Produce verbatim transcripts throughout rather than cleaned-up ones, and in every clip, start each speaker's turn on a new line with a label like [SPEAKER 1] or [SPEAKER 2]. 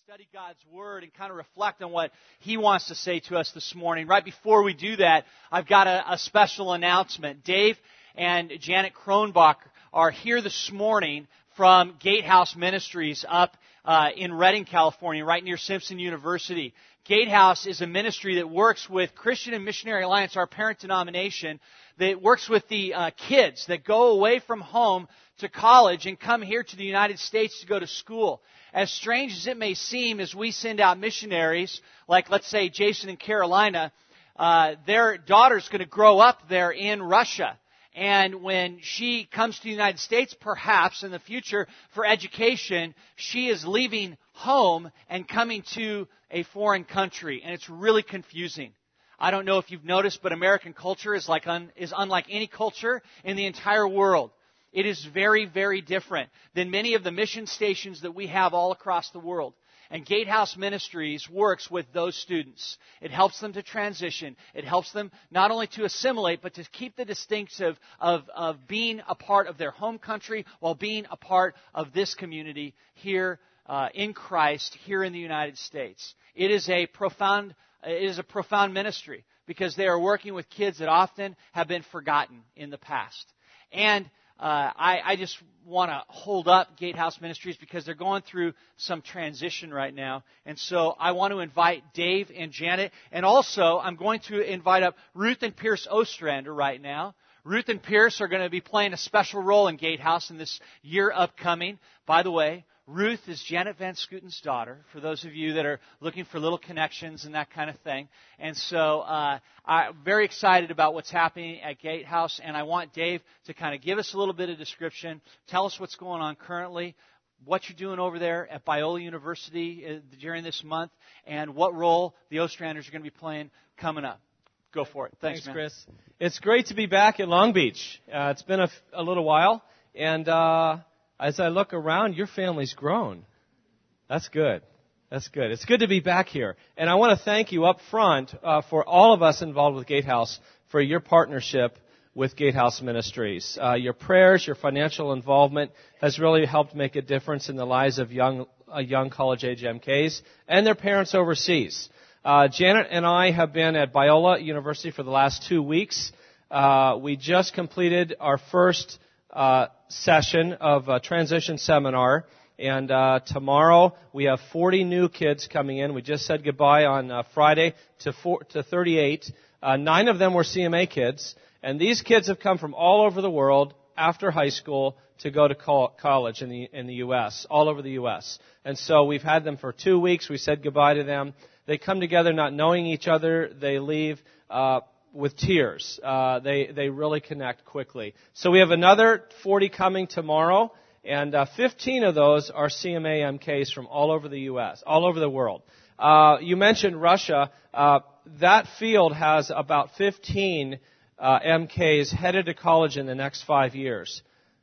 [SPEAKER 1] study God's Word and kind of reflect on what He wants to say to us this morning. Right before we do that, I've got a, a special announcement. Dave and Janet Kronbach are here this morning from Gatehouse Ministries up uh, in Redding, California, right near Simpson University. Gatehouse is a ministry that works with Christian and Missionary Alliance, our parent denomination, that works with the uh, kids that go away from home to college and come here to the United States to go to school. As strange as it may seem, as we send out missionaries, like let's say Jason in Carolina, uh, their daughter's going to grow up there in Russia. And when she comes to the United States, perhaps in the future for education, she is leaving home and coming to a foreign country. And it's really confusing. I don't know if you've noticed, but American culture is like un, is unlike any culture in the entire world. It is very, very different than many of the mission stations that we have all across the world. And Gatehouse Ministries works with those students. It helps them to transition. It helps them not only to assimilate, but to keep the distinctive of, of being a part of their home country while being a part of this community here uh, in Christ, here in the United States. It is a profound, it is a profound ministry because they are working with kids that often have been forgotten in the past. And Uh, I, I just want to hold up Gatehouse Ministries because they're going through some transition right now. And so I want to invite Dave and Janet. And also, I'm going to invite up Ruth and Pierce Ostrander right now. Ruth and Pierce are going to be playing a special role in Gatehouse in this year upcoming. By the way, Ruth is Janet Van Schuten's daughter, for those of you that are looking for little connections and that kind of thing. And so uh, I'm very excited about what's happening at Gatehouse, and I want Dave to kind of give us a little bit of description, tell us what's going on currently, what you're doing over there at Biola University during this month, and what role the Ostranders are going to be playing coming up. Go for it. Thanks,
[SPEAKER 2] Thanks
[SPEAKER 1] man.
[SPEAKER 2] Chris. It's great to be back in Long Beach. Uh, it's been a, a little while, and uh, as I look around, your family's grown. That's good. That's good. It's good to be back here. And I want to thank you up front uh, for all of us involved with Gatehouse for your partnership with Gatehouse Ministries. Uh, your prayers, your financial involvement has really helped make a difference in the lives of young, uh, young college-age M Ks and their parents overseas. Uh, Janet and I have been at Biola University for the last two weeks. Uh, we just completed our first uh, session of a transition seminar. And uh, tomorrow we have forty new kids coming in. We just said goodbye on uh, Friday to, four, to thirty-eight. Uh, nine of them were C M A kids. And these kids have come from all over the world after high school to go to co- college in the, in the U S, all over the U S. And so we've had them for two weeks. We said goodbye to them. They come together not knowing each other. They leave uh, with tears. Uh, they, they really connect quickly. So we have another forty coming tomorrow. And uh, fifteen of those are C M A M Ks from all over the U S, all over the world. Uh, you mentioned Russia. Uh, that field has about fifteen uh, M Ks headed to college in the next five years.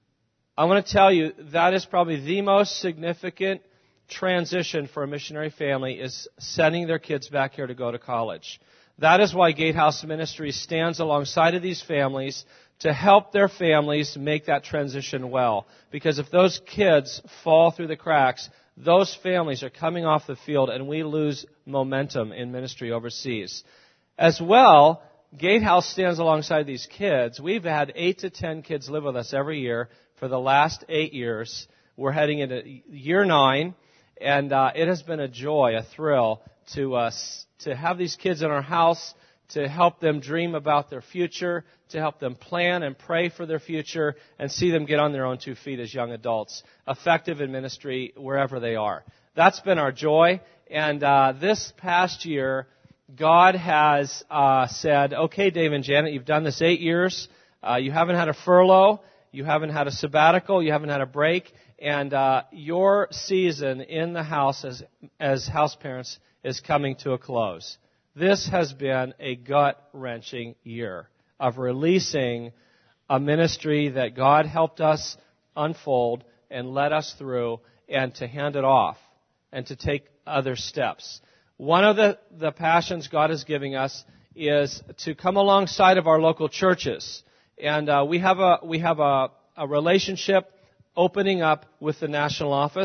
[SPEAKER 2] I want to tell you that is probably the most significant transition for a missionary family is sending their kids back here to go to college. That is why Gatehouse Ministries stands alongside of these families to help their families make that transition well. Because if those kids fall through the cracks, those families are coming off the field and we lose momentum in ministry overseas. As well, Gatehouse stands alongside these kids. We've had eight to ten kids live with us every year for the last eight years. We're heading into year nine, and uh, it has been a joy, a thrill to us to have these kids in our house, to help them dream about their future, to help them plan and pray for their future, and see them get on their own two feet as young adults, effective in ministry wherever they are. That's been our joy. And uh, this past year, God has uh, said, okay, Dave and Janet, you've done this eight years. Uh, you haven't had a furlough. You haven't had a sabbatical. You haven't had a break. And uh, your season in the house as, as house parents is coming to a close. This has been a gut-wrenching year of releasing a ministry that God helped us unfold and led us through, and to hand it off and to take other steps. One of the, the passions God is giving us is to come alongside of our local churches. And uh, we have a we have a, a relationship opening up with the national office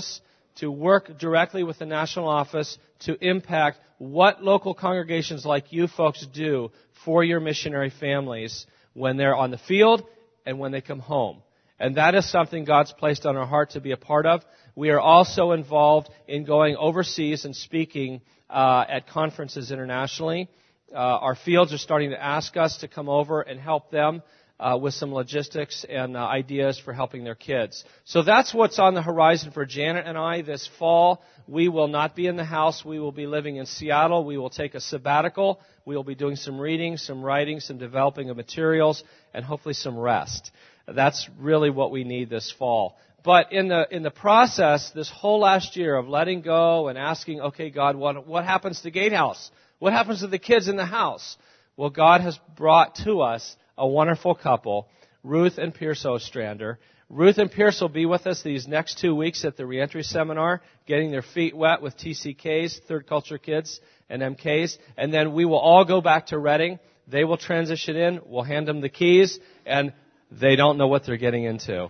[SPEAKER 2] to work directly with the national office to impact what local congregations like you folks do for your missionary families when they're on the field and when they come home. And that is something God's placed on our heart to be a part of. We are also involved in going overseas and speaking uh, at conferences internationally. Uh, our fields are starting to ask us to come over and help them uh, with some logistics and uh, ideas for helping their kids. So that's what's on the horizon for Janet and I this fall. We will not be in the house. We will be living in Seattle. We will take a sabbatical. We will be doing some reading, some writing, some developing of materials, and hopefully some rest. That's really what we need this fall. But in the in the process, this whole last year of letting go and asking, okay, God, what what happens to Gatehouse? What happens to the kids in the house? Well, God has brought to us a wonderful couple, Ruth and Pierce Ostrander. Ruth and Pierce will be with us these next two weeks at the reentry seminar, getting their feet wet with T C Ks, Third Culture Kids, and M Ks. And then we will all go back to Reading. They will transition in. We'll hand them the keys, and they don't know what they're getting into.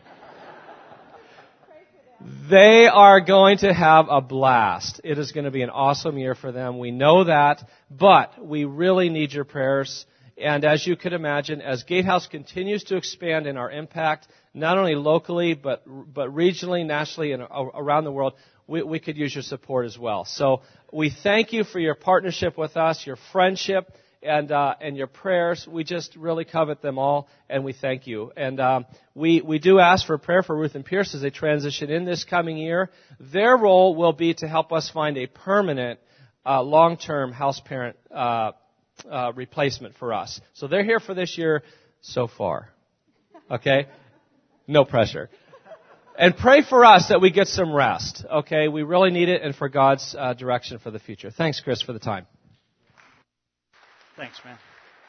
[SPEAKER 2] They are going to have a blast. It is going to be an awesome year for them. We know that, but we really need your prayers. And as you could imagine, as Gatehouse continues to expand in our impact, not only locally, but but regionally, nationally, and around the world, we, we could use your support as well. So we thank you for your partnership with us, your friendship, and uh, and your prayers. We just really covet them all, and we thank you. And um, we we do ask for prayer for Ruth and Pierce as they transition in this coming year. Their role will be to help us find a permanent, uh, long-term house parent uh, uh, replacement for us. So they're here for this year so far. Okay? No pressure. And pray for us that we get some rest. Okay? We really need it, and for God's uh, direction for the future. Thanks, Chris, for the time.
[SPEAKER 1] Thanks, man.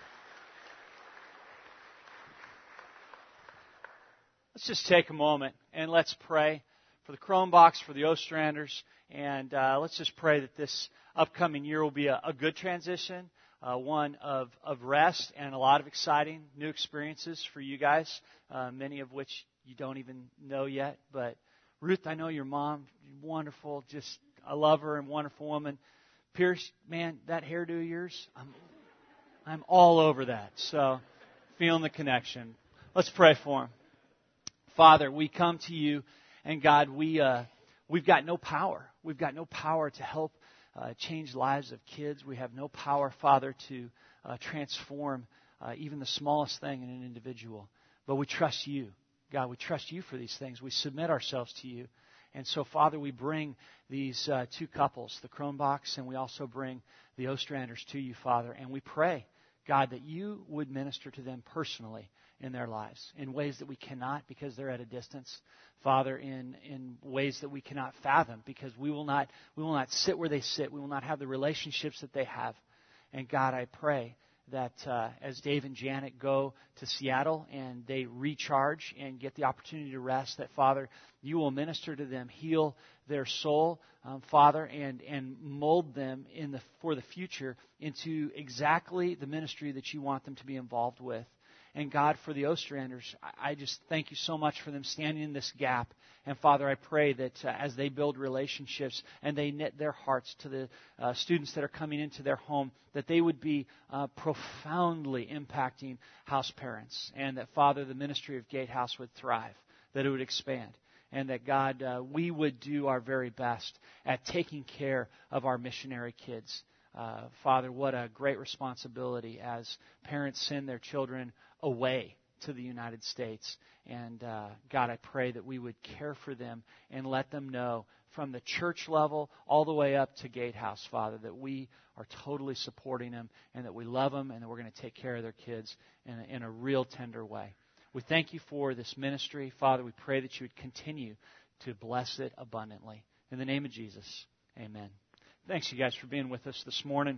[SPEAKER 1] Let's just take a moment and let's pray for the Kronbachs, for the Ostranders, and uh, let's just pray that this upcoming year will be a, a good transition, uh, one of, of rest and a lot of exciting new experiences for you guys, uh, many of which you don't even know yet. But Ruth, I know your mom, wonderful, just I love her and wonderful woman. Pierce, man, that hairdo of yours, I'm I'm all over that. So, feeling the connection. Let's pray for him. Father, we come to you, and God, we, uh, we've got no power. We've got no power to help uh, change lives of kids. We have no power, Father, to uh, transform uh, even the smallest thing in an individual. But we trust you. God, we trust you for these things. We submit ourselves to you. And so, Father, we bring these uh, two couples, the Kronbachs, and we also bring the Ostranders to you, Father. And we pray, God, that you would minister to them personally in their lives in ways that we cannot because they're at a distance. Father, in, in ways that we cannot fathom because we will not we will not sit where they sit. We will not have the relationships that they have. And God, I pray that uh, as Dave and Janet go to Seattle and they recharge and get the opportunity to rest, that, Father, you will minister to them, heal their soul, um, Father, and, and mold them in the for the future into exactly the ministry that you want them to be involved with. And God, for the Ostranders, I just thank you so much for them standing in this gap. And Father, I pray that uh, as they build relationships and they knit their hearts to the uh, students that are coming into their home, that they would be uh, profoundly impacting house parents. And that, Father, the ministry of Gatehouse would thrive, that it would expand. And that, God, uh, we would do our very best at taking care of our missionary kids. Uh, Father, what a great responsibility as parents send their children away to the United States. And uh, God, I pray that we would care for them and let them know from the church level all the way up to Gatehouse, Father, that we are totally supporting them and that we love them and that we're going to take care of their kids in a, in a real tender way. We thank you for this ministry. Father, we pray that you would continue to bless it abundantly. In the name of Jesus, amen. Thanks, you guys, for being with us this morning.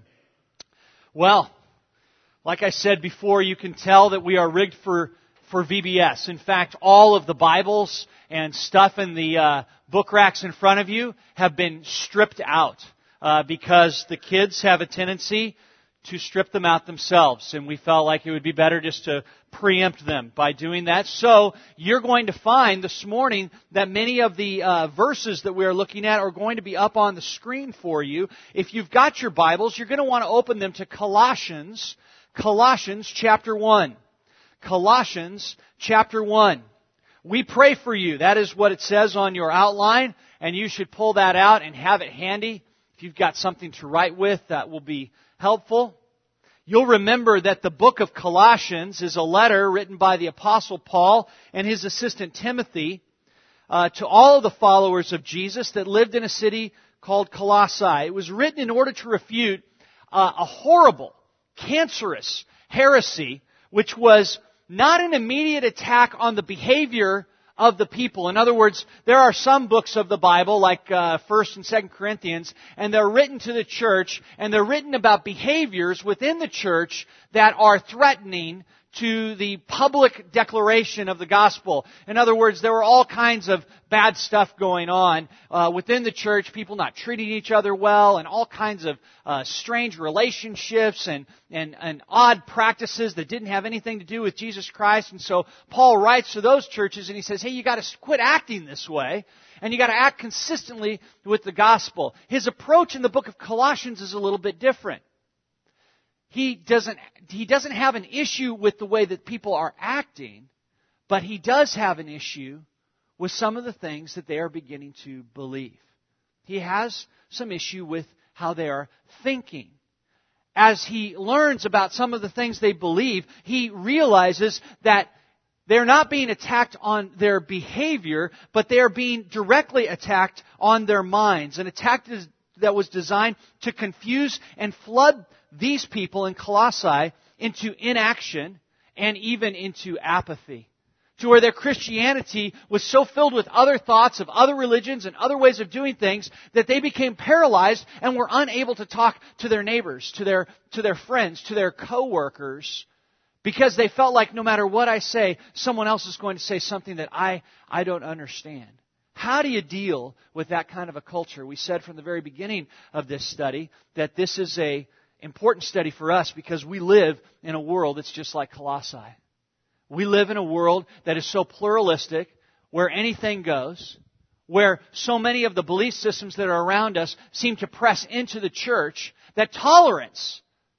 [SPEAKER 1] Well, like I said before, you can tell that we are rigged for, for V B S. In fact, all of the Bibles and stuff in the uh, book racks in front of you have been stripped out uh, because the kids have a tendency to strip them out themselves. And we felt like it would be better just to preempt them by doing that. So you're going to find this morning that many of the uh, verses that we are looking at are going to be up on the screen for you. If you've got your Bibles, you're going to want to open them to Colossians, Colossians chapter one. Colossians chapter one. We pray for you. That is what it says on your outline, and you should pull that out and have it handy. If you've got something to write with, that will be helpful. You'll remember that the book of Colossians is a letter written by the Apostle Paul and his assistant Timothy uh, to all of the followers of Jesus that lived in a city called Colossae. It was written in order to refute uh, a horrible, cancerous heresy, which was not an immediate attack on the behavior of the people. In other words, there are some books of the Bible, like uh, First and Second Corinthians, and they're written to the church, and they're written about behaviors within the church that are threatening to the public declaration of the gospel. In other words, there were all kinds of bad stuff going on uh, within the church, people not treating each other well, and all kinds of uh, strange relationships and, and, and odd practices that didn't have anything to do with Jesus Christ. And so Paul writes to those churches and he says, hey, you got to quit acting this way, and you got to act consistently with the gospel. His approach in the book of Colossians is a little bit different. He doesn't, he doesn't have an issue with the way that people are acting, but he does have an issue with some of the things that they are beginning to believe. He has some issue with how they are thinking. As he learns about some of the things they believe, he realizes that they're not being attacked on their behavior, but they are being directly attacked on their minds. An attack that was designed to confuse and flood these people in Colossae into inaction and even into apathy, to where their Christianity was so filled with other thoughts of other religions and other ways of doing things that they became paralyzed and were unable to talk to their neighbors, to their, to their friends, to their coworkers, because they felt like no matter what I say, someone else is going to say something that I, I don't understand. How do you deal with that kind of a culture? We said from the very beginning of this study that this is a important study for us because we live in a world that's just like Colossae. We live in a world that is so pluralistic, where anything goes, where so many of the belief systems that are around us seem to press into the church, that tolerance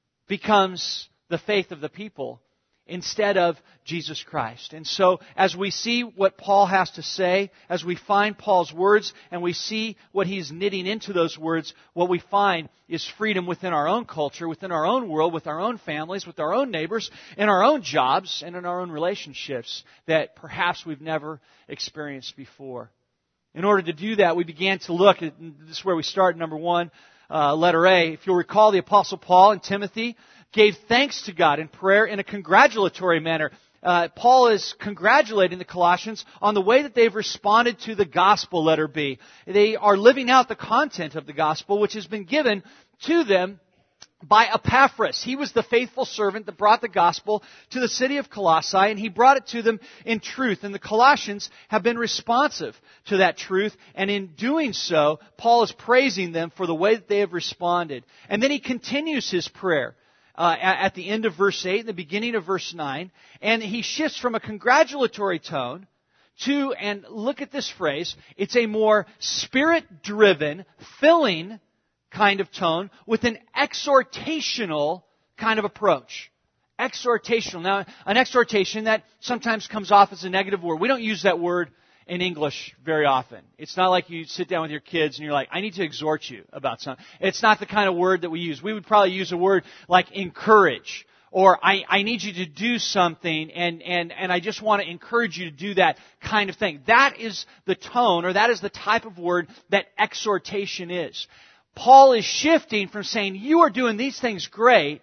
[SPEAKER 1] becomes the faith of the people instead of Jesus Christ. And so, as we see what Paul has to say, as we find Paul's words, and we see what he's knitting into those words, what we find is freedom within our own culture, within our own world, with our own families, with our own neighbors, in our own jobs, and in our own relationships that perhaps we've never experienced before. In order to do that, we began to look at, this is where we start, number one, uh, letter A. If you'll recall, the Apostle Paul and Timothy gave thanks to God in prayer in a congratulatory manner. Uh, Paul is congratulating the Colossians on the way that they've responded to the gospel, letter B. They are living out the content of the gospel, which has been given to them by Epaphras. He was the faithful servant that brought the gospel to the city of Colossae, and he brought it to them in truth. And the Colossians have been responsive to that truth, and in doing so, Paul is praising them for the way that they have responded. And then he continues his prayer. Uh, at, at the end of verse eight and the beginning of verse nine. And he shifts from a congratulatory tone to, and look at this phrase, it's a more spirit-driven, filling kind of tone with an exhortational kind of approach. Exhortational. Now, an exhortation, that sometimes comes off as a negative word. We don't use that word in English very often. It's not like you sit down with your kids and you're like, I need to exhort you about something. It's not the kind of word that we use. We would probably use a word like encourage, or I, I need you to do something, and, and, and I just want to encourage you to do that kind of thing. That is the tone, or that is the type of word that exhortation is. Paul is shifting from saying, you are doing these things great,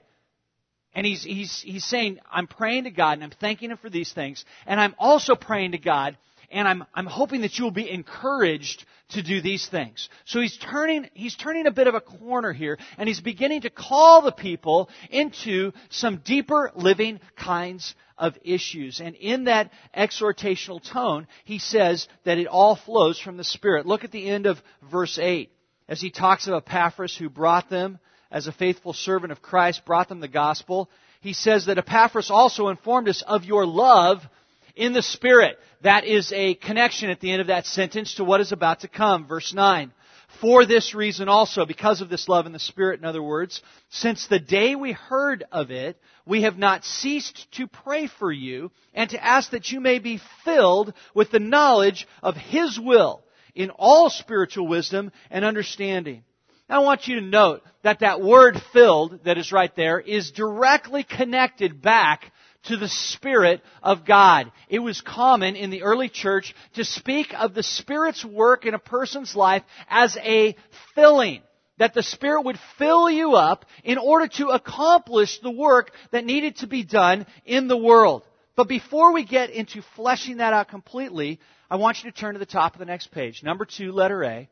[SPEAKER 1] and he's, he's, he's saying, I'm praying to God and I'm thanking Him for these things, and I'm also praying to God, and I'm, I'm hoping that you will be encouraged to do these things. So he's turning, he's turning a bit of a corner here, and he's beginning to call the people into some deeper living kinds of issues. And in that exhortational tone, he says that it all flows from the Spirit. Look at the end of verse eight, as he talks of Epaphras who brought them as a faithful servant of Christ, brought them the gospel. He says that Epaphras also informed us of your love in the Spirit. That is a connection at the end of that sentence to what is about to come. Verse nine. For this reason also, because of this love in the Spirit, in other words, since the day we heard of it, we have not ceased to pray for you and to ask that you may be filled with the knowledge of His will in all spiritual wisdom and understanding. Now, I want you to note that that word filled that is right there is directly connected back to the Spirit of God. It was common in the early church to speak of the Spirit's work in a person's life as a filling. That the Spirit would fill you up in order to accomplish the work that needed to be done in the world. But before we get into fleshing that out completely, I want you to turn to the top of the next page. Number two, letter A.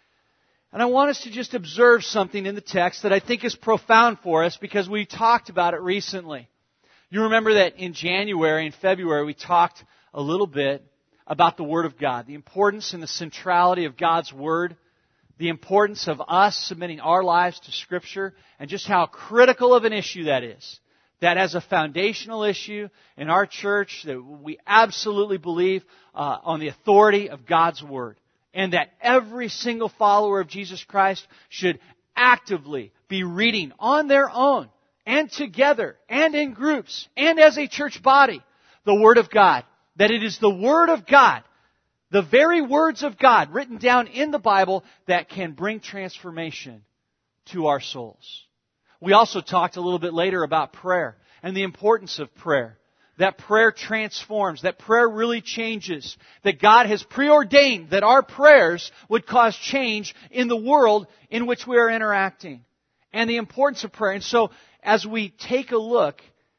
[SPEAKER 1] And I want us to just observe something in the text that I think is profound for us because we talked about it recently. You remember that in January and February we talked a little bit about the Word of God, the importance and the centrality of God's Word, the importance of us submitting our lives to Scripture, and just how critical of an issue that is. That as a foundational issue in our church, that we absolutely believe uh, on the authority of God's Word. And that every single follower of Jesus Christ should actively be reading on their own and together and in groups and as a church body the Word of God. That it is the Word of God, the very words of God written down in the Bible that can bring transformation to our souls. We also talked a little bit later about prayer and the importance of prayer. That prayer transforms, that prayer really changes, that God has preordained that our prayers would cause change in the world in which we are interacting. And the importance of prayer. And so, as we take a look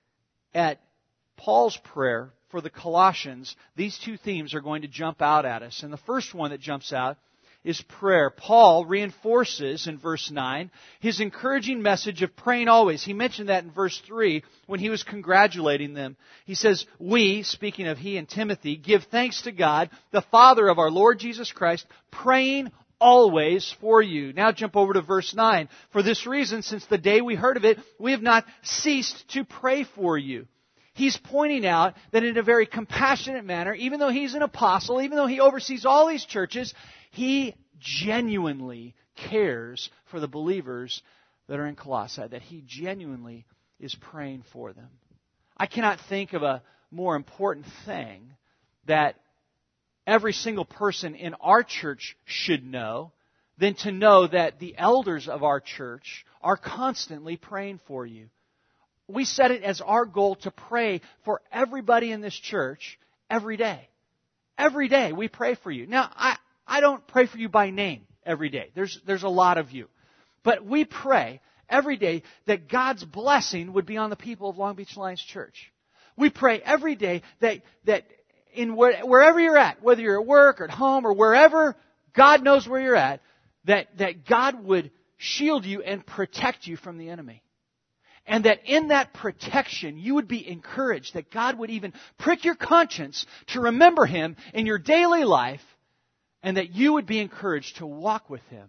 [SPEAKER 1] at Paul's prayer for the Colossians, these two themes are going to jump out at us. And the first one that jumps out is prayer. Paul reinforces in verse nine his encouraging message of praying always. He mentioned that in verse three when he was congratulating them. He says, we, speaking of he and Timothy, give thanks to God, the Father of our Lord Jesus Christ, praying always for you. Now jump over to verse nine. For this reason, since the day we heard of it, we have not ceased to pray for you. He's pointing out that in a very compassionate manner, even though he's an apostle, even though he oversees all these churches, he genuinely cares for the believers that are in Colossae, that he genuinely is praying for them. I cannot think of a more important thing that every single person in our church should know than to know that the elders of our church are constantly praying for you. We set it as our goal to pray for everybody in this church every day. Every day we pray for you. Now, I, I don't pray for you by name every day. There's, there's a lot of you. But we pray every day that God's blessing would be on the people of Long Beach Alliance Church. We pray every day that, that in where, wherever you're at, whether you're at work or at home or wherever God knows where you're at, that, that God would shield you and protect you from the enemy. And that in that protection, you would be encouraged, that God would even prick your conscience to remember Him in your daily life, and that you would be encouraged to walk with Him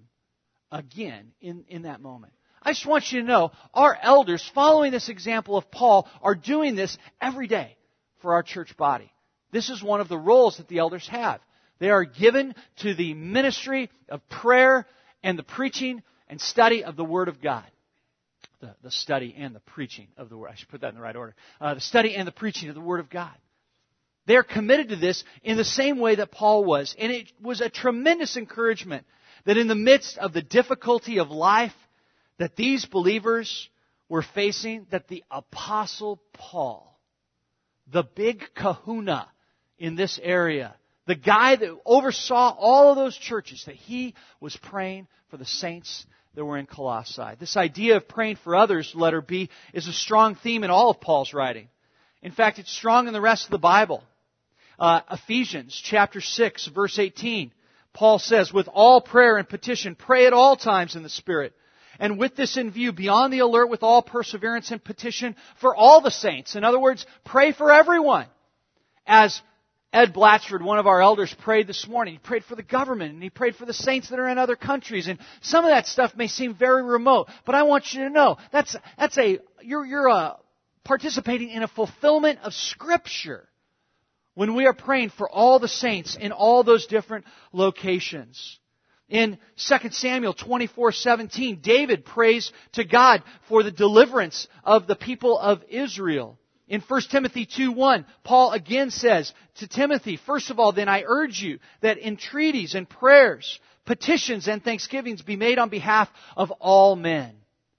[SPEAKER 1] again in, in that moment. I just want you to know, our elders, following this example of Paul, are doing this every day for our church body. This is one of the roles that the elders have. They are given to the ministry of prayer and the preaching and study of the Word of God. The, the study and the preaching of the Word. I should put that in the right order. Uh, the study and the preaching of the Word of God. They're committed to this in the same way that Paul was. And it was a tremendous encouragement that in the midst of the difficulty of life that these believers were facing, that the Apostle Paul, the big kahuna in this area, the guy that oversaw all of those churches, that he was praying for the saints that were in Colossae. This idea of praying for others, letter B, is a strong theme in all of Paul's writing. In fact, it's strong in the rest of the Bible. Uh, Ephesians chapter six, verse eighteen, Paul says, with all prayer and petition, pray at all times in the Spirit. And with this in view, be on the alert with all perseverance and petition for all the saints. In other words, pray for everyone. As Ed Blatchford, one of our elders, prayed this morning. He prayed for the government, and he prayed for the saints that are in other countries. And some of that stuff may seem very remote, but I want you to know that's that's a you're you're uh, participating in a fulfillment of Scripture when we are praying for all the saints in all those different locations. In Second Samuel twenty-four seventeen, David prays to God for the deliverance of the people of Israel. In First Timothy two one, Paul again says to Timothy, first of all, then I urge you that entreaties and prayers, petitions and thanksgivings be made on behalf of all men.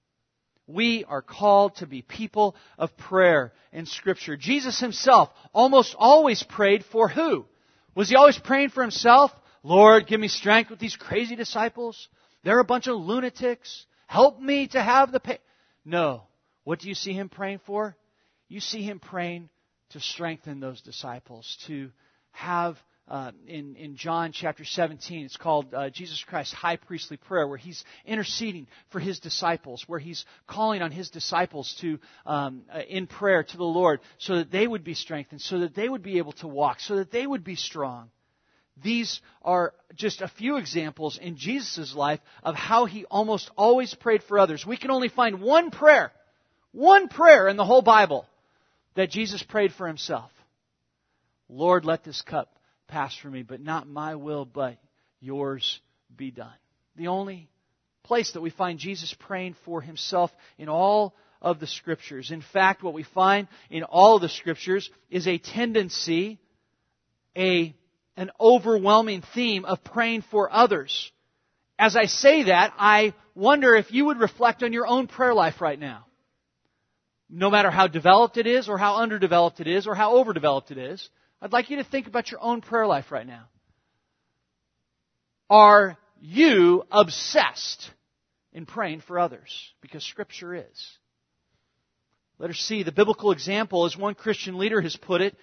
[SPEAKER 1] We are called to be people of prayer in Scripture. Jesus Himself almost always prayed for who? Was He always praying for Himself? Lord, give me strength with these crazy disciples. They're a bunch of lunatics. Help me to have the pa-. No. What do you see Him praying for? You see Him praying to strengthen those disciples, to have, uh, in, in John chapter seventeen, it's called uh, Jesus Christ's high priestly prayer, where He's interceding for His disciples, where He's calling on His disciples to, um, uh, in prayer to the Lord, so that they would be strengthened, so that they would be able to walk, so that they would be strong. These are just a few examples in Jesus' life of how He almost always prayed for others. We can only find one prayer, one prayer in the whole Bible that Jesus prayed for Himself. Lord, let this cup pass from me, but not my will, but yours be done. The only place that we find Jesus praying for Himself in all of the Scriptures. In fact, what we find in all of the Scriptures is a tendency, a, an overwhelming theme of praying for others. As I say that, I wonder if you would reflect on your own prayer life right now. No matter how developed it is, or how underdeveloped it is, or how overdeveloped it is, I'd like you to think about your own prayer life right now. Are you obsessed in praying for others? Because Scripture is. Let us see. The biblical example, as one Christian leader has put it,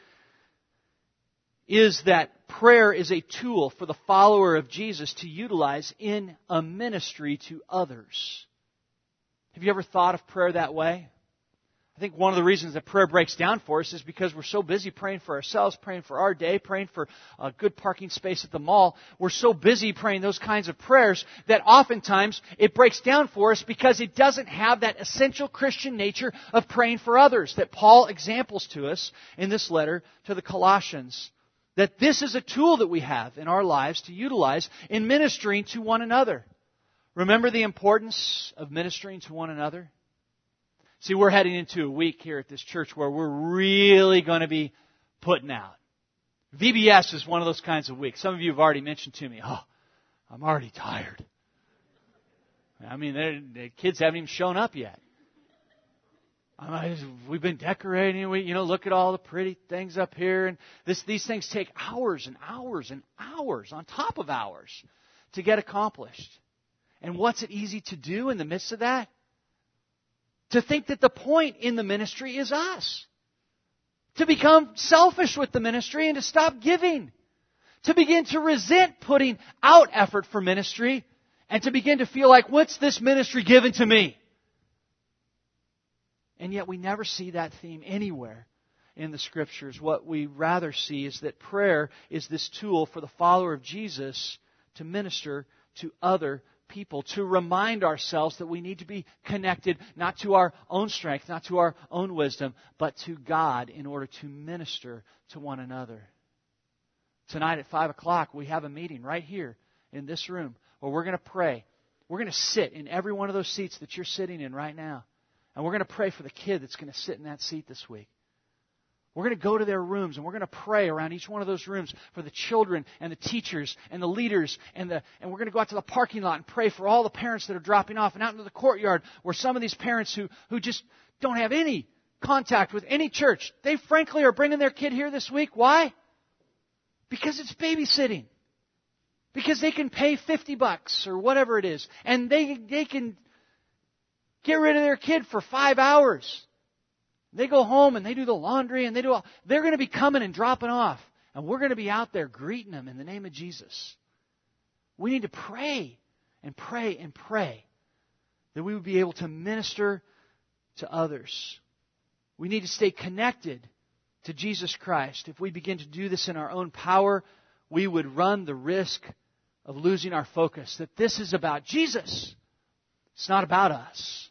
[SPEAKER 1] is that prayer is a tool for the follower of Jesus to utilize in a ministry to others. Have you ever thought of prayer that way? I think one of the reasons that prayer breaks down for us is because we're so busy praying for ourselves, praying for our day, praying for a good parking space at the mall. We're so busy praying those kinds of prayers that oftentimes it breaks down for us because it doesn't have that essential Christian nature of praying for others that Paul examples to us in this letter to the Colossians. That this is a tool that we have in our lives to utilize in ministering to one another. Remember the importance of ministering to one another? See, we're heading into a week here at this church where we're really going to be putting out. V B S is one of those kinds of weeks. Some of you have already mentioned to me, oh, I'm already tired. I mean, the kids haven't even shown up yet. I mean, we've been decorating. We, you know, look at all the pretty things up here. And this, these things take hours and hours and hours on top of hours to get accomplished. And what's it easy to do in the midst of that? To think that the point in the ministry is us. To become selfish with the ministry and to stop giving. To begin to resent putting out effort for ministry and to begin to feel like, what's this ministry given to me? And yet we never see that theme anywhere in the Scriptures. What we rather see is that prayer is this tool for the follower of Jesus to minister to other people, to remind ourselves that we need to be connected not to our own strength, not to our own wisdom, but to God in order to minister to one another. Tonight at five o'clock, we have a meeting right here in this room where we're going to pray. We're going to sit in every one of those seats that you're sitting in right now. And we're going to pray for the kid that's going to sit in that seat this week. We're going to go to their rooms and we're going to pray around each one of those rooms for the children and the teachers and the leaders. And, the, and we're going to go out to the parking lot and pray for all the parents that are dropping off and out into the courtyard where some of these parents who, who just don't have any contact with any church, they frankly are bringing their kid here this week. Why? Because it's babysitting. Because they can pay fifty bucks or whatever it is. And they, they can get rid of their kid for five hours. They go home and they do the laundry and they do all. They're going to be coming and dropping off. And we're going to be out there greeting them in the name of Jesus. We need to pray and pray and pray that we would be able to minister to others. We need to stay connected to Jesus Christ, if we begin to do this in our own power, we would run the risk of losing our focus. That this is about Jesus. It's not about us.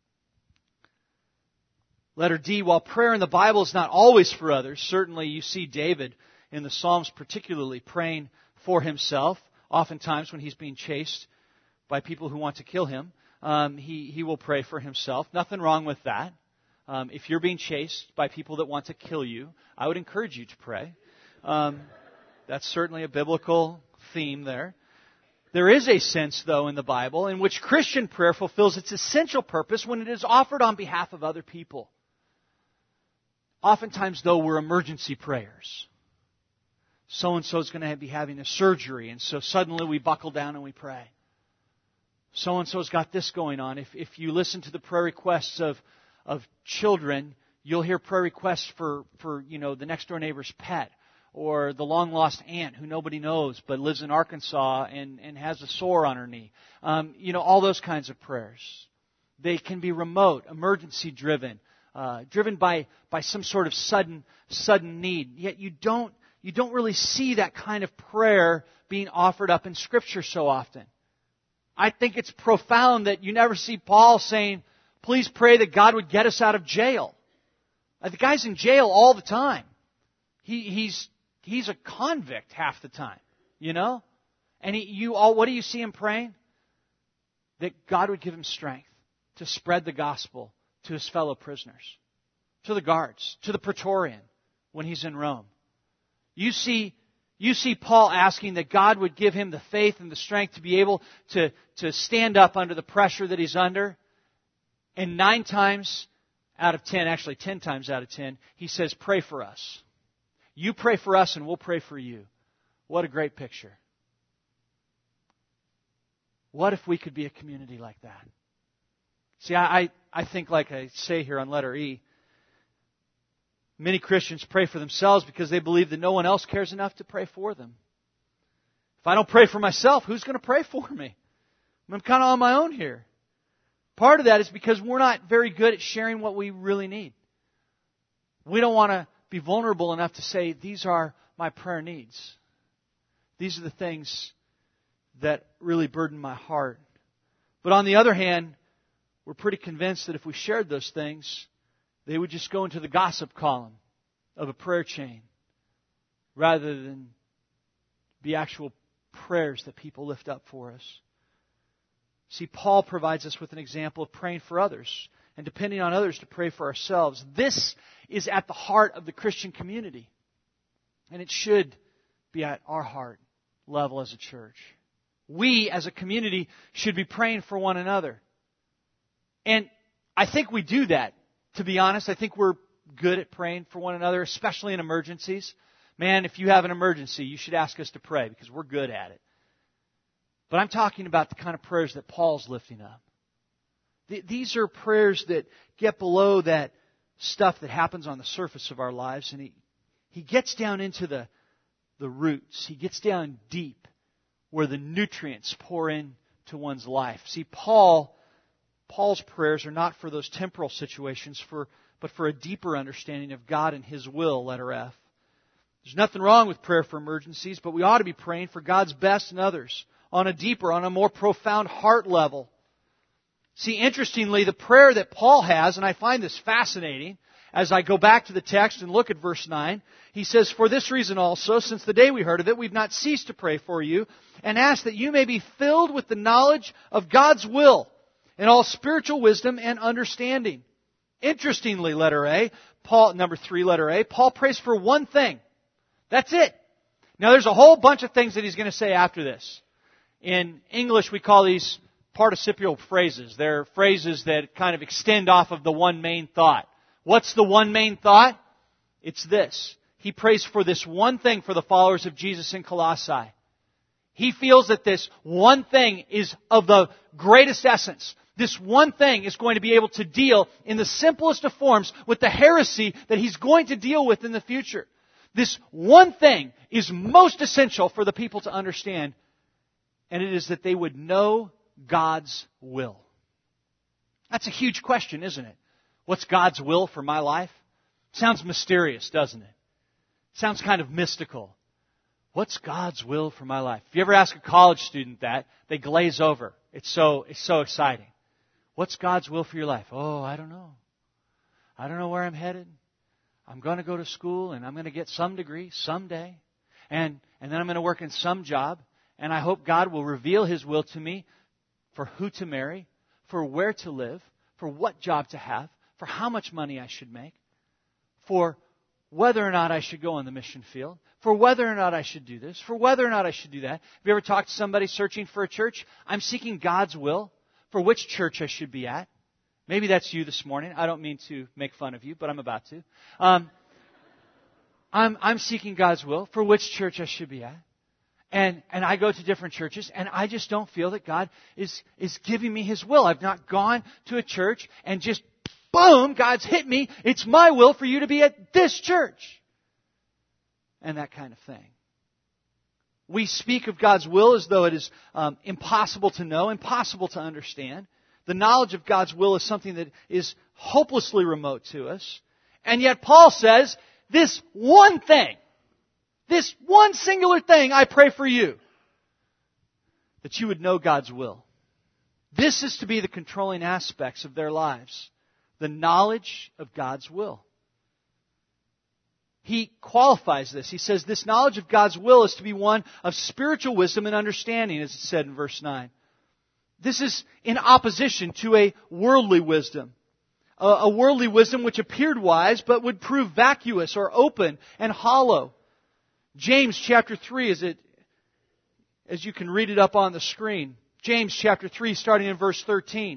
[SPEAKER 1] Letter D, while prayer in the Bible is not always for others, certainly you see David in the Psalms particularly praying for himself. Oftentimes when he's being chased by people who want to kill him, um, he, he will pray for himself. Nothing wrong with that. Um, if you're being chased by people that want to kill you, I would encourage you to pray. Um, that's certainly a biblical theme there. There is a sense, though, in the Bible in which Christian prayer fulfills its essential purpose when it is offered on behalf of other people. Oftentimes, though, we're emergency prayers. So-and-so is going to be having a surgery, and so suddenly we buckle down and we pray. So-and-so's got this going on. If, if you listen to the prayer requests of of children, you'll hear prayer requests for, for, you know, the next door neighbor's pet or the long lost aunt who nobody knows but lives in Arkansas and, and has a sore on her knee. Um, you know, all those kinds of prayers. They can be remote, emergency driven, uh, driven by, by some sort of sudden, sudden need. Yet you don't, you don't really see that kind of prayer being offered up in Scripture so often. I think it's profound that you never see Paul saying, please pray that God would get us out of jail. Uh, the guy's in jail all the time. He, he's he's a convict half the time, you know. And he, you all, what do you see him praying? That God would give him strength to spread the gospel to his fellow prisoners, to the guards, to the Praetorian when he's in Rome. You see, you see Paul asking that God would give him the faith and the strength to be able to to stand up under the pressure that he's under. And nine times out of ten, actually ten times out of ten, he says, pray for us. You pray for us and we'll pray for you. What a great picture. What if we could be a community like that? See, I, I, I think, like I say here on letter E, many Christians pray for themselves because they believe that no one else cares enough to pray for them. If I don't pray for myself, who's going to pray for me? I'm kind of on my own here. Part of that is because we're not very good at sharing what we really need. We don't want to be vulnerable enough to say, these are my prayer needs. These are the things that really burden my heart. But on the other hand, we're pretty convinced that if we shared those things, they would just go into the gossip column of a prayer chain rather than be actual prayers that people lift up for us. See, Paul provides us with an example of praying for others and depending on others to pray for ourselves. This is at the heart of the Christian community. And it should be at our heart level as a church. We, as a community, should be praying for one another. And I think we do that, to be honest. I think we're good at praying for one another, especially in emergencies. Man, if you have an emergency, you should ask us to pray because we're good at it. But I'm talking about the kind of prayers that Paul's lifting up. These are prayers that get below that stuff that happens on the surface of our lives. And he, he gets down into the, the roots. He gets down deep where the nutrients pour in to one's life. See, Paul, Paul's prayers are not for those temporal situations, for, but for a deeper understanding of God and His will, letter F. There's nothing wrong with prayer for emergencies, but we ought to be praying for God's best in others on a deeper, on a more profound heart level. See, interestingly, the prayer that Paul has, and I find this fascinating, as I go back to the text and look at verse nine, he says, "For this reason also, since the day we heard of it, we've not ceased to pray for you, and ask that you may be filled with the knowledge of God's will, and all spiritual wisdom and understanding." Interestingly, letter A, Paul, number three, letter A, Paul prays for one thing. That's it. Now, there's a whole bunch of things that he's going to say after this. In English, we call these participial phrases. They're phrases that kind of extend off of the one main thought. What's the one main thought? It's this. He prays for this one thing for the followers of Jesus in Colossae. He feels that this one thing is of the greatest essence. This one thing is going to be able to deal in the simplest of forms with the heresy that he's going to deal with in the future. This one thing is most essential for the people to understand, and it is that they would know God's will. That's a huge question, isn't it? What's God's will for my life? Sounds mysterious, doesn't it? Sounds kind of mystical. What's God's will for my life? If you ever ask a college student that, they glaze over. It's so, it's so exciting. What's God's will for your life? Oh, I don't know. I don't know where I'm headed. I'm going to go to school and I'm going to get some degree someday. And, and then I'm going to work in some job. And I hope God will reveal His will to me for who to marry, for where to live, for what job to have, for how much money I should make, for whether or not I should go on the mission field, for whether or not I should do this, for whether or not I should do that. Have you ever talked to somebody searching for a church? I'm seeking God's will for which church I should be at. Maybe that's you this morning. I don't mean to make fun of you, but I'm about to. Um, I'm, I'm seeking God's will for which church I should be at. And, and I go to different churches, and I just don't feel that God is, is giving me His will. I've not gone to a church and just, boom, God's hit me. It's my will for you to be at this church. And that kind of thing. We speak of God's will as though it is um, impossible to know, impossible to understand. The knowledge of God's will is something that is hopelessly remote to us. And yet Paul says, this one thing, this one singular thing, I pray for you, that you would know God's will. This is to be the controlling aspects of their lives, the knowledge of God's will. He qualifies this. He says this knowledge of God's will is to be one of spiritual wisdom and understanding, as it said in verse nine. This is in opposition to a worldly wisdom. A, a worldly wisdom which appeared wise, but would prove vacuous or open and hollow. James chapter three, as it, as you can read it up on the screen. James chapter three, starting in verse thirteen.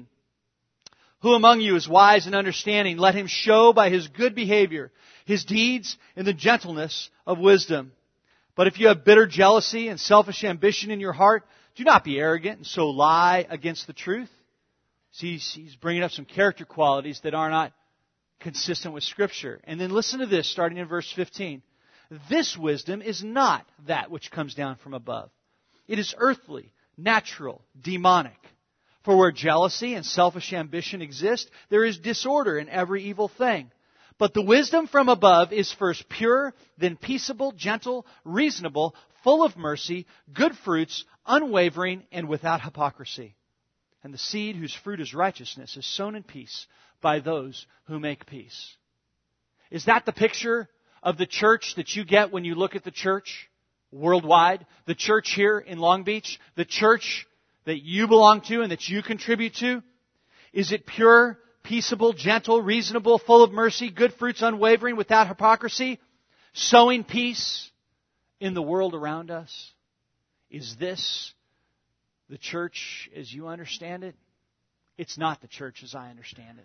[SPEAKER 1] Who among you is wise and understanding? Let him show by his good behavior his deeds in the gentleness of wisdom. But if you have bitter jealousy and selfish ambition in your heart, do not be arrogant and so lie against the truth. See, he's bringing up some character qualities that are not consistent with Scripture. And then listen to this, starting in verse fifteen. This wisdom is not that which comes down from above. It is earthly, natural, demonic. For where jealousy and selfish ambition exist, there is disorder in every evil thing. But the wisdom from above is first pure, then peaceable, gentle, reasonable, full of mercy, good fruits, unwavering, and without hypocrisy. And the seed whose fruit is righteousness is sown in peace by those who make peace. Is that the picture of the church that you get when you look at the church worldwide? The church here in Long Beach? The church that you belong to and that you contribute to? Is it pure, peaceable, gentle, reasonable, full of mercy, good fruits, unwavering, without hypocrisy, sowing peace in the world around us? Is this the church as you understand it? It's not the church as I understand it.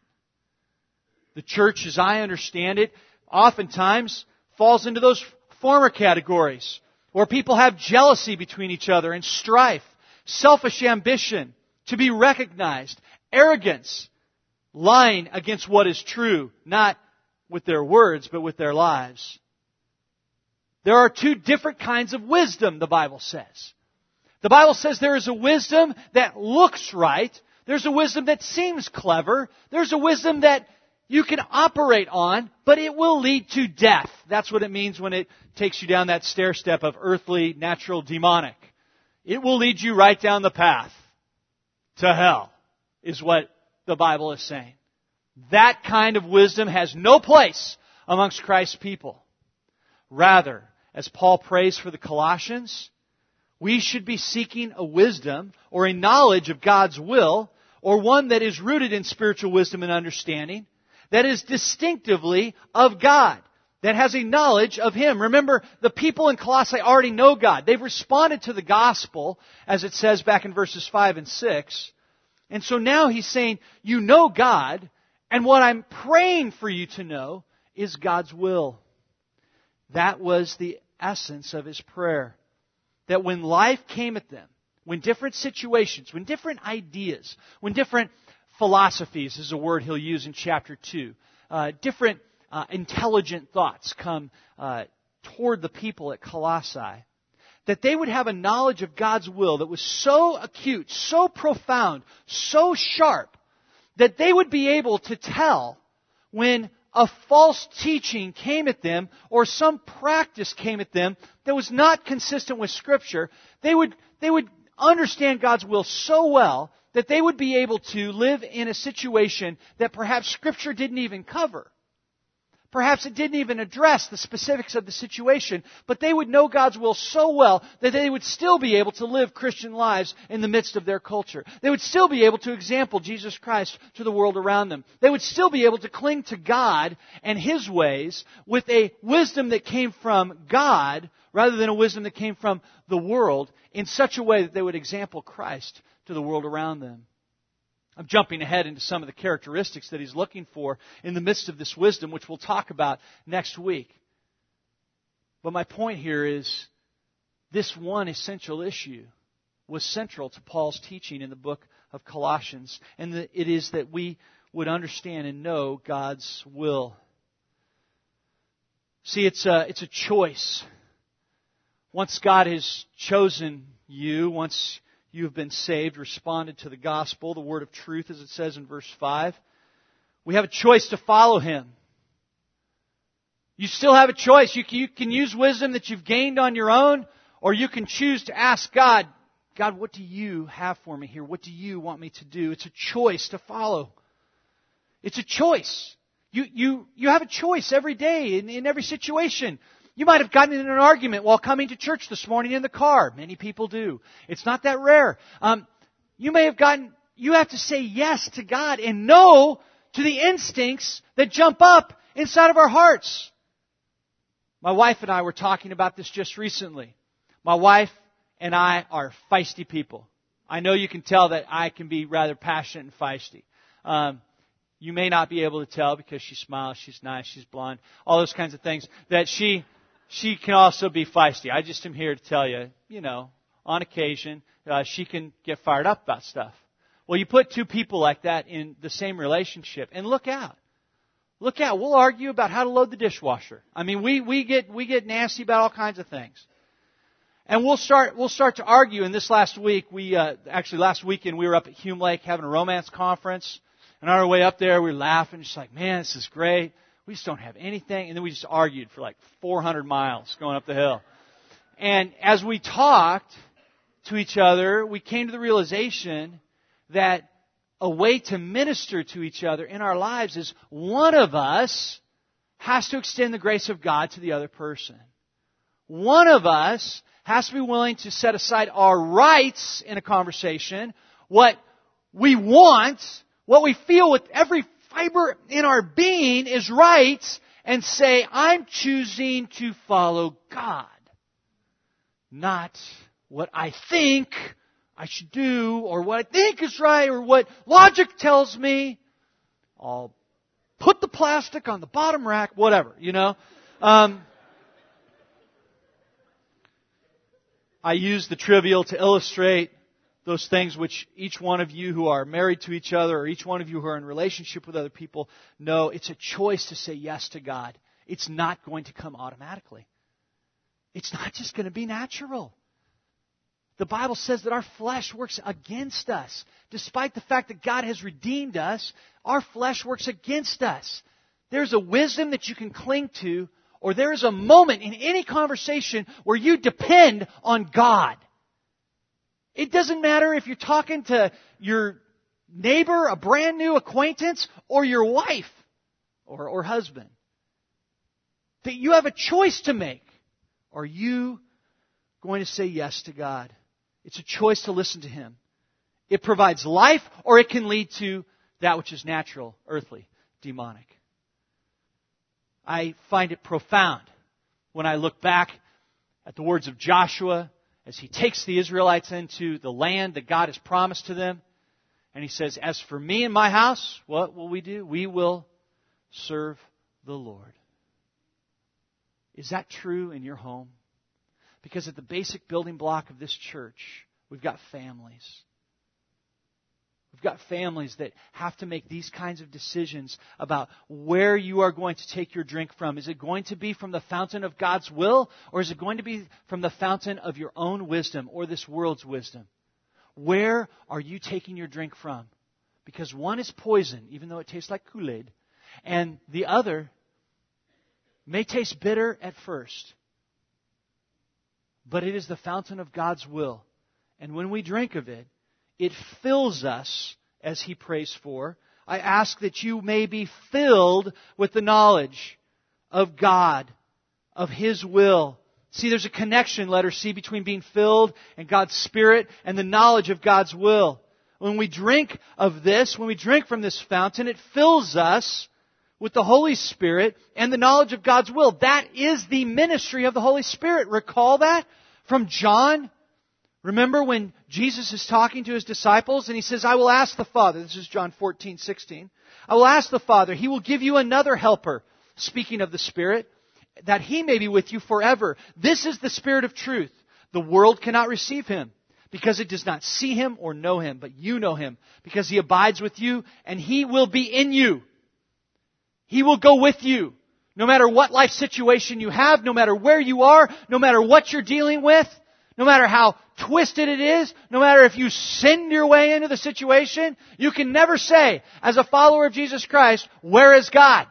[SPEAKER 1] The church as I understand it oftentimes falls into those former categories where people have jealousy between each other and strife, selfish ambition to be recognized, arrogance, lying against what is true, not with their words, but with their lives. There are two different kinds of wisdom, the Bible says. The Bible says there is a wisdom that looks right. There's a wisdom that seems clever. There's a wisdom that you can operate on, but it will lead to death. That's what it means when it takes you down that stair step of earthly, natural, demonic. It will lead you right down the path to hell, is what the Bible is saying. That kind of wisdom has no place amongst Christ's people. Rather, as Paul prays for the Colossians, we should be seeking a wisdom or a knowledge of God's will, or one that is rooted in spiritual wisdom and understanding, that is distinctively of God, that has a knowledge of Him. Remember, the people in Colossae already know God. They've responded to the gospel, as it says back in verses five and six. And so now he's saying, you know God, and what I'm praying for you to know is God's will. That was the essence of his prayer. That when life came at them, when different situations, when different ideas, when different philosophies is a word he'll use in chapter two, uh, different uh, intelligent thoughts come uh, toward the people at Colossae, that they would have a knowledge of God's will that was so acute, so profound, so sharp, that they would be able to tell when a false teaching came at them, or some practice came at them that was not consistent with Scripture, they would, they would understand God's will so well that they would be able to live in a situation that perhaps Scripture didn't even cover. Perhaps it didn't even address the specifics of the situation, but they would know God's will so well that they would still be able to live Christian lives in the midst of their culture. They would still be able to example Jesus Christ to the world around them. They would still be able to cling to God and His ways with a wisdom that came from God rather than a wisdom that came from the world in such a way that they would example Christ to the world around them. I'm jumping ahead into some of the characteristics that He's looking for in the midst of this wisdom, which we'll talk about next week. But my point here is this one essential issue was central to Paul's teaching in the book of Colossians, and it is that we would understand and know God's will. See, it's a, it's a choice. Once God has chosen you, once you have been saved, responded to the gospel, the word of truth, as it says in verse five. We have a choice to follow Him. You still have a choice. You can, you can use wisdom that you've gained on your own, or you can choose to ask God, God, what do you have for me here? What do you want me to do? It's a choice to follow. It's a choice. You, you, you have a choice every day in, in every situation. You might have gotten in an argument while coming to church this morning in the car. Many people do. It's not that rare. Um, you may have gotten, you have to say yes to God and no to the instincts that jump up inside of our hearts. My wife and I were talking about this just recently. My wife and I are feisty people. I know you can tell that I can be rather passionate and feisty. Um, you may not be able to tell because she smiles, she's nice, she's blonde, all those kinds of things, that she... She can also be feisty. I just am here to tell you, you know, on occasion, uh, she can get fired up about stuff. Well, you put two people like that in the same relationship, and look out. Look out. We'll argue about how to load the dishwasher. I mean, we, we get we get nasty about all kinds of things. And we'll start we'll start to argue. And this last week, we uh, actually last weekend, we were up at Hume Lake having a romance conference. And on our way up there, we were laughing, just like, man, this is great. We just don't have anything. And then we just argued for like four hundred miles going up the hill. And as we talked to each other, we came to the realization that a way to minister to each other in our lives is one of us has to extend the grace of God to the other person. One of us has to be willing to set aside our rights in a conversation, what we want, what we feel with every fiber in our being is right, and say, I'm choosing to follow God. Not what I think I should do, or what I think is right, or what logic tells me. I'll put the plastic on the bottom rack, whatever, you know. Um, I use the trivial to illustrate those things which each one of you who are married to each other, or each one of you who are in relationship with other people, know it's a choice to say yes to God. It's not going to come automatically. It's not just going to be natural. The Bible says that our flesh works against us. Despite the fact that God has redeemed us, our flesh works against us. There's a wisdom that you can cling to, or there is a moment in any conversation where you depend on God. It doesn't matter if you're talking to your neighbor, a brand new acquaintance, or your wife or, or husband. That you have a choice to make. Are you going to say yes to God? It's a choice to listen to Him. It provides life, or it can lead to that which is natural, earthly, demonic. I find it profound when I look back at the words of Joshua as he takes the Israelites into the land that God has promised to them. And he says, as for me and my house, what will we do? We will serve the Lord. Is that true in your home? Because at the basic building block of this church, we've got families. We've got families that have to make these kinds of decisions about where you are going to take your drink from. Is it going to be from the fountain of God's will, or is it going to be from the fountain of your own wisdom or this world's wisdom? Where are you taking your drink from? Because one is poison, even though it tastes like Kool-Aid, And the other may taste bitter at first, but it is the fountain of God's will. And when we drink of it, it fills us, as He prays for. I ask that you may be filled with the knowledge of God, of His will. See, there's a connection, letter C, between being filled and God's Spirit and the knowledge of God's will. When we drink of this, when we drink from this fountain, it fills us with the Holy Spirit and the knowledge of God's will. That is the ministry of the Holy Spirit. Recall that from John. Remember when Jesus is talking to His disciples and He says, I will ask the Father. This is John fourteen sixteen. I will ask the Father. He will give you another helper, speaking of the Spirit, that He may be with you forever. This is the Spirit of truth. The world cannot receive Him because it does not see Him or know Him, but you know Him because He abides with you and He will be in you. He will go with you. No matter what life situation you have, no matter where you are, no matter what you're dealing with, no matter how twisted it is, no matter if you sinned your way into the situation, you can never say, as a follower of Jesus Christ, where is God?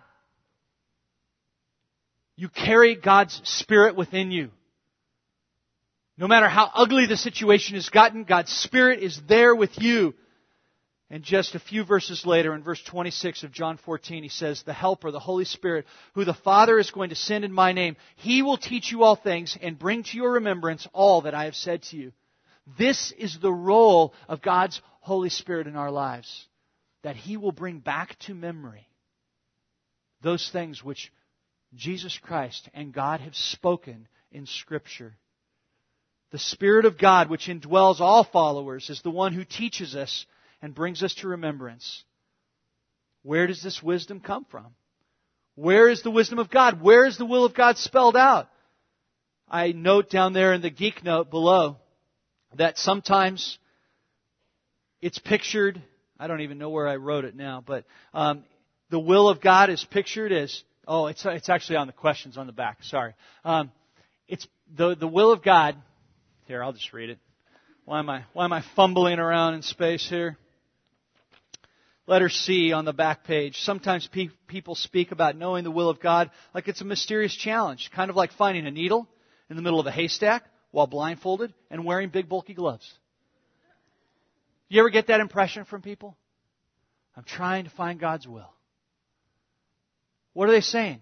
[SPEAKER 1] You carry God's Spirit within you. No matter how ugly the situation has gotten, God's Spirit is there with you. And just a few verses later, in verse twenty-six of John fourteen, He says, the Helper, the Holy Spirit, who the Father is going to send in my name, He will teach you all things and bring to your remembrance all that I have said to you. This is the role of God's Holy Spirit in our lives, that He will bring back to memory those things which Jesus Christ and God have spoken in Scripture. The Spirit of God, which indwells all followers, is the one who teaches us and brings us to remembrance. Where does this wisdom come from? Where is the wisdom of God? Where is the will of God spelled out? I note down there in the geek note below that sometimes it's pictured, I don't even know where I wrote it now, but um, the will of God is pictured as, oh, it's it's actually on the questions on the back, sorry. Um, it's the the will of God, here, I'll just read it. Why am I why am I fumbling around in space here? Letter C on the back page. Sometimes pe- people speak about knowing the will of God like it's a mysterious challenge, kind of like finding a needle in the middle of a haystack while blindfolded and wearing big bulky gloves. You ever get that impression from people? I'm trying to find God's will. What are they saying?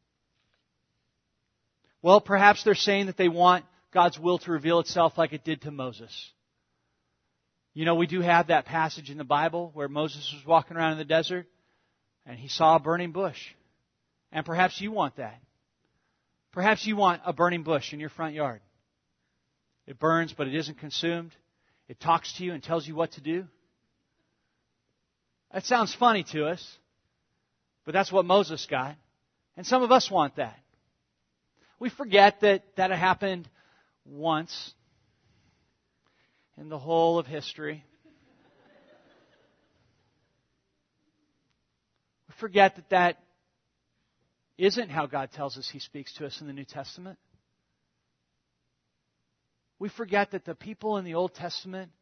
[SPEAKER 1] Well, perhaps they're saying that they want God's will to reveal itself like it did to Moses. You know, we do have that passage in the Bible where Moses was walking around in the desert and he saw a burning bush. And perhaps you want that. Perhaps you want a burning bush in your front yard. It burns, but it isn't consumed. It talks to you and tells you what to do. That sounds funny to us, but that's what Moses got. And some of us want that. We forget that that happened once in the whole of history. We forget that that isn't how God tells us He speaks to us in the New Testament. We forget that the people in the Old Testament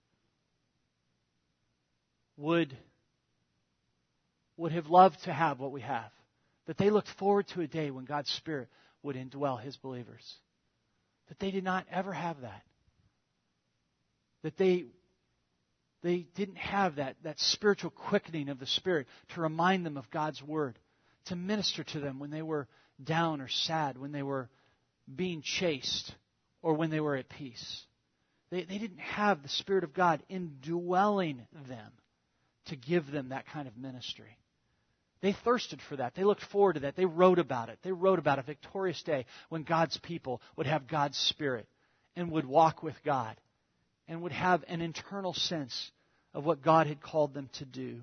[SPEAKER 1] would, would have loved to have what we have. That they looked forward to a day when God's Spirit would indwell His believers. That they did not ever have that. That they, they didn't have that, that spiritual quickening of the Spirit to remind them of God's Word. To minister to them when they were down or sad, when they were being chased, or when they were at peace. They, they didn't have the Spirit of God indwelling them to give them that kind of ministry. They thirsted for that. They looked forward to that. They wrote about it. They wrote about a victorious day when God's people would have God's Spirit and would walk with God and would have an internal sense of what God had called them to do.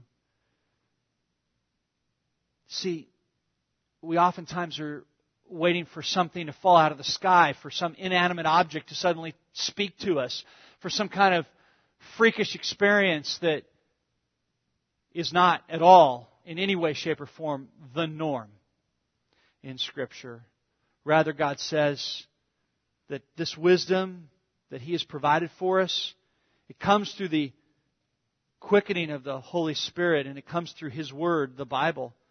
[SPEAKER 1] See, we oftentimes are waiting for something to fall out of the sky, for some inanimate object to suddenly speak to us, for some kind of freakish experience that is not at all, in any way, shape, or form, the norm in Scripture. Rather, God says that this wisdom that He has provided for us, it comes through the quickening of the Holy Spirit, and it comes through His Word, the Bible.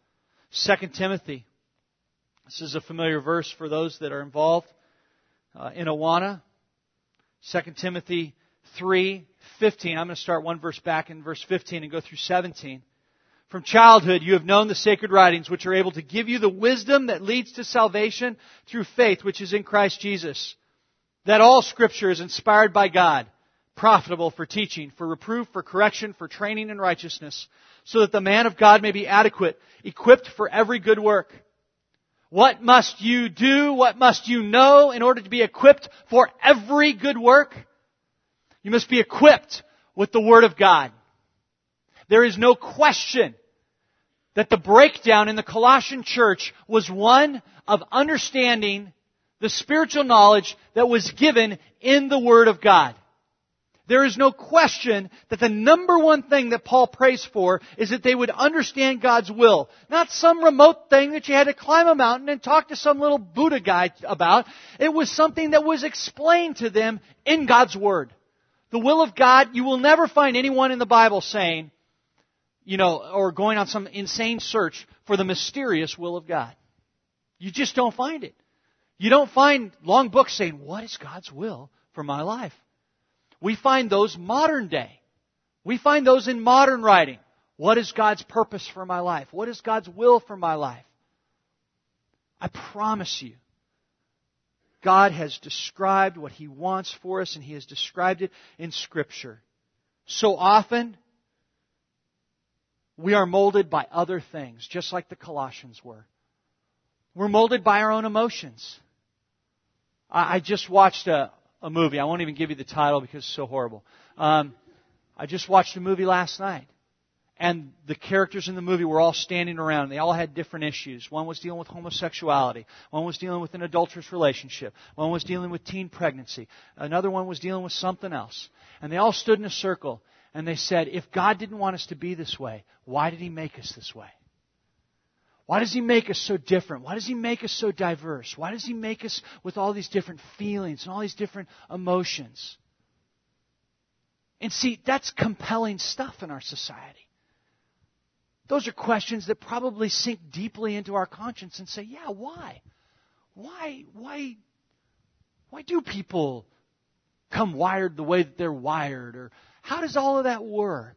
[SPEAKER 1] Second Timothy. This is a familiar verse for those that are involved uh, in Awana. Second Timothy three fifteen. I'm going to start one verse back in verse fifteen and go through seventeen. From childhood you have known the sacred writings, which are able to give you the wisdom that leads to salvation through faith, which is in Christ Jesus. That all Scripture is inspired by God, profitable for teaching, for reproof, for correction, for training in righteousness, so that the man of God may be adequate, equipped for every good work. What must you do? What must you know in order to be equipped for every good work? You must be equipped with the Word of God. There is no question that the breakdown in the Colossian church was one of understanding the spiritual knowledge that was given in the Word of God. There is no question that the number one thing that Paul prays for is that they would understand God's will. Not some remote thing that you had to climb a mountain and talk to some little Buddha guy about. It was something that was explained to them in God's Word. The will of God, you will never find anyone in the Bible saying, you know, or going on some insane search for the mysterious will of God. You just don't find it. You don't find long books saying, what is God's will for my life? We find those modern day. We find those in modern writing. What is God's purpose for my life? What is God's will for my life? I promise you, God has described what He wants for us, and He has described it in Scripture. So often, we are molded by other things, just like the Colossians were. We're molded by our own emotions. I just watched a, a movie. I won't even give you the title because it's so horrible. Um, I just watched a movie last night. And the characters in the movie were all standing around. They all had different issues. One was dealing with homosexuality. One was dealing with an adulterous relationship. One was dealing with teen pregnancy. Another one was dealing with something else. And they all stood in a circle. And they said, if God didn't want us to be this way, why did He make us this way? Why does He make us so different? Why does He make us so diverse? Why does He make us with all these different feelings and all these different emotions? And see, that's compelling stuff in our society. Those are questions that probably sink deeply into our conscience and say, yeah, why? Why, why, why do people come wired the way that they're wired? Or how does all of that work?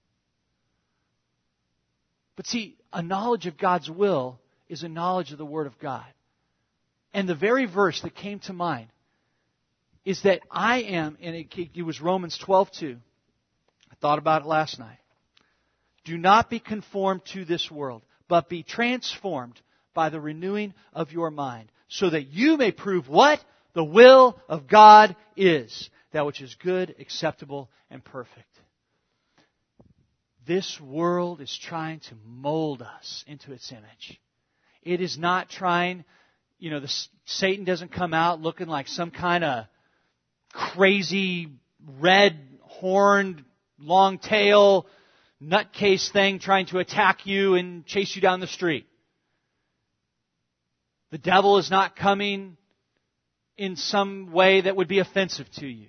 [SPEAKER 1] But see, a knowledge of God's will is a knowledge of the Word of God. And the very verse that came to mind is that I am, and it, it was Romans twelve two. I thought about it last night. Do not be conformed to this world, but be transformed by the renewing of your mind, so that you may prove what the will of God is, that which is good, acceptable, and perfect. This world is trying to mold us into its image. It is not trying, you know, the, Satan doesn't come out looking like some kind of crazy, red-horned, long-tail, nutcase thing trying to attack you and chase you down the street. The devil is not coming in some way that would be offensive to you.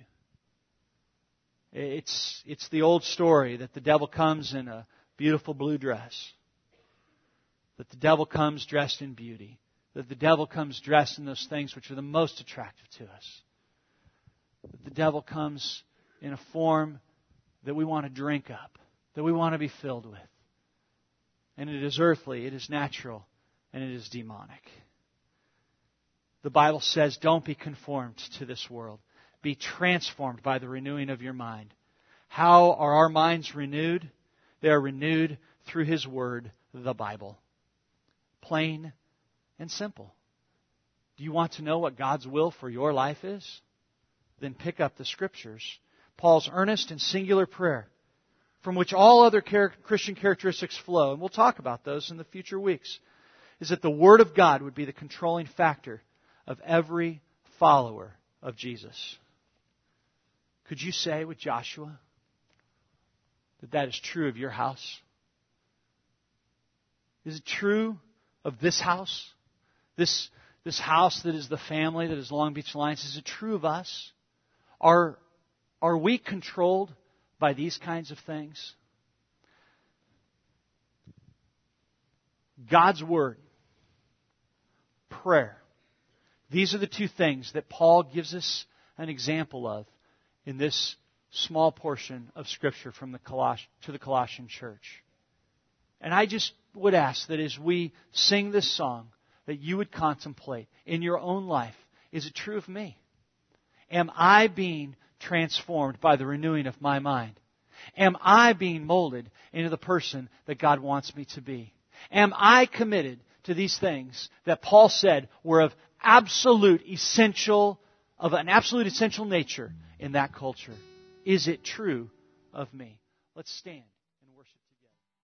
[SPEAKER 1] It's, it's the old story that the devil comes in a beautiful blue dress. That the devil comes dressed in beauty. That the devil comes dressed in those things which are the most attractive to us. That the devil comes in a form that we want to drink up. That we want to be filled with. And it is earthly, it is natural, and it is demonic. The Bible says, don't be conformed to this world. Be transformed by the renewing of your mind. How are our minds renewed? They are renewed through His Word, the Bible. Plain and simple. Do you want to know what God's will for your life is? Then pick up the Scriptures. Paul's earnest and singular prayer, from which all other Christian characteristics flow, and we'll talk about those in the future weeks, is that the Word of God would be the controlling factor of every follower of Jesus. Could you say with Joshua that that is true of your house? Is it true of this house? This, this house that is the family, that is Long Beach Alliance, is it true of us? Are, are we controlled by these kinds of things? God's Word, prayer. These are the two things that Paul gives us an example of in this small portion of Scripture from the Coloss- to the Colossian church. And I just would ask that as we sing this song, that you would contemplate in your own life, is it true of me? Am I being transformed by the renewing of my mind? Am I being molded into the person that God wants me to be? Am I committed to these things that Paul said were of absolute essential, of an absolute essential nature in that culture? Is it true of me? Let's stand.